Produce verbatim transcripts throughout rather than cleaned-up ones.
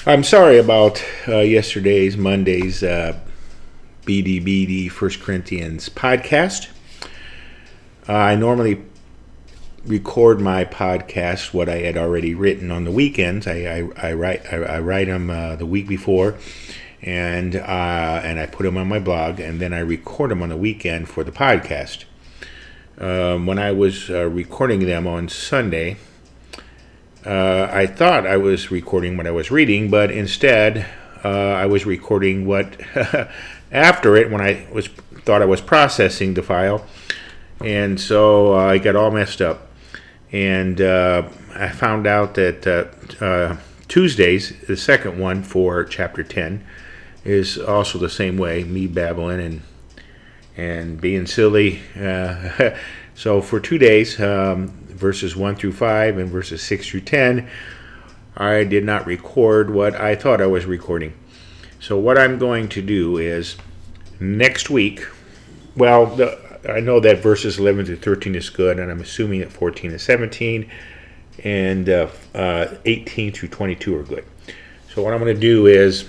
I'm sorry about uh, yesterday's, Monday's uh, B D B D First Corinthians podcast. Uh, I normally record my podcast, what I had already written on the weekends. I, I, I write I, I write them uh, the week before, and uh, and I put them on my blog, and then I record them on the weekend for the podcast. Um, when I was uh, recording them on Sunday, Uh, I thought I was recording what I was reading, but instead uh, I was recording what after it when I was thought I was processing the file, and so uh, I got all messed up. And uh, I found out that uh, uh, Tuesdays, the second one for chapter ten, is also the same way, me babbling and and being silly. Uh, so for two days. Um, verses one through five and verses six through ten, I did not record what I thought I was recording. So what I'm going to do is next week, well, the, I know that verses eleven through thirteen is good, and I'm assuming that fourteen and seventeen and uh, uh, eighteen through twenty-two are good. So what I'm going to do is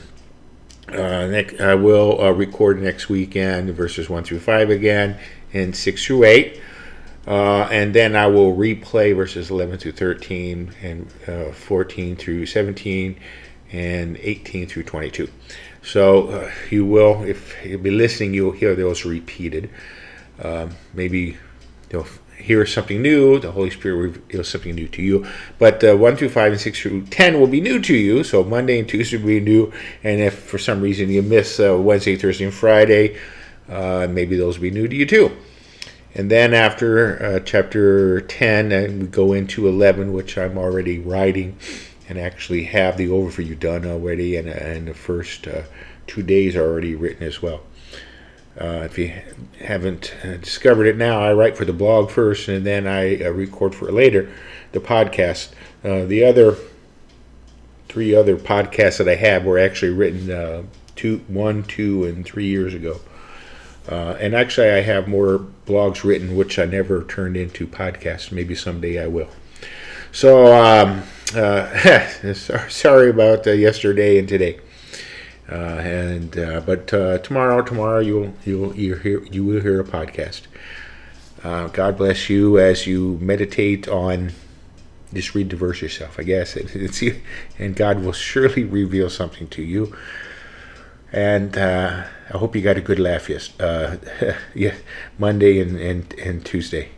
uh, next, I will uh, record next weekend verses one through five again and six through eight. Uh, and then I will replay verses eleven through thirteen and uh, fourteen through seventeen and eighteen through twenty-two. So uh, you will, if you'll be listening, you'll hear those repeated. Uh, maybe you'll hear something new. The Holy Spirit will reveal something new to you. But uh, one through five and six through ten will be new to you. So Monday and Tuesday will be new. And if for some reason you miss uh, Wednesday, Thursday, and Friday, uh, maybe those will be new to you too. And then after uh, chapter ten, and we go into eleven, which I'm already writing and actually have the overview done already, and, and the first uh, two days are already written as well. Uh, if you haven't uh, discovered it now, I write for the blog first, and then I uh, record for later the podcast. Uh, the other three other podcasts that I have were actually written uh, two, one, two, and three years ago. Uh, and actually, I have more blogs written, which I never turned into podcasts. Maybe someday I will. So, um, uh, sorry about uh, yesterday and today. Uh, and uh, but uh, tomorrow, tomorrow you'll you'll you hear you will hear a podcast. Uh, God bless you as you meditate on. Just read the verse yourself, I guess. It, it's and God will surely reveal something to you. And uh, I hope you got a good laugh yes, uh, yeah, Monday and, and, and Tuesday.